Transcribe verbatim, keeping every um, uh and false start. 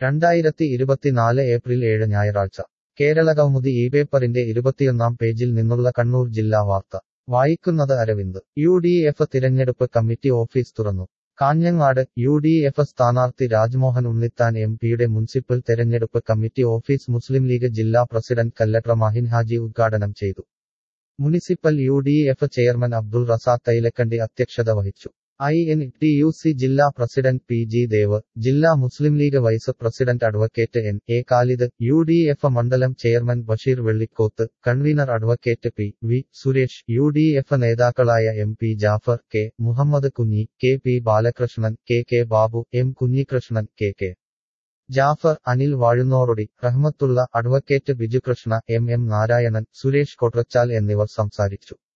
രണ്ടായിരത്തി ഇരുപത്തിനാല് ഏപ്രിൽ ഏഴ് ഞായറാഴ്ച കേരളകൗമുദി ഈ പേപ്പറിന്റെ ഇരുപത്തിയൊന്നാം പേജിൽ നിന്നുള്ള കണ്ണൂർ ജില്ലാ വാർത്ത വായിക്കുന്നത് അരവിന്ദ്. യു ഡി എഫ് തിരഞ്ഞെടുപ്പ് കമ്മിറ്റി ഓഫീസ് തുറന്നു. കാഞ്ഞങ്ങാട്. യു ഡി എഫ് സ്ഥാനാർത്ഥി രാജ്മോഹൻ ഉണ്ണിത്താൻ എം പിയുടെ മുനിസിപ്പൽ തെരഞ്ഞെടുപ്പ് കമ്മിറ്റി ഓഫീസ് മുസ്ലിം ലീഗ് ജില്ലാ പ്രസിഡന്റ് കല്ലട്ര മാഹിൻ ഹാജി ഉദ്ഘാടനം ചെയ്തു. Municipal U D F chairman Abdul Razak Thailakandi അധ്യക്ഷത വഹിച്ചു. I N T U C ജില്ലാ പ്രസിഡന്റ് പി ജി ദേവ്, ജില്ലാ Muslim League vice president advocate N A Khalid, U D F മണ്ഡലം chairman Basheer Vellikoth, convener advocate P V Suresh, U D F നേതാക്കളായ M P Jafar, K Muhammad Kunhi, K P Balakrishnan, K K Babu, M Kunhikrishnan, K K Jafar, Anil Vazhunnoradi, Rahmathulla, advocate Bijukrishna, M M Narayanan, Suresh Kotrachal എന്നിവർ സംസാരിച്ചു.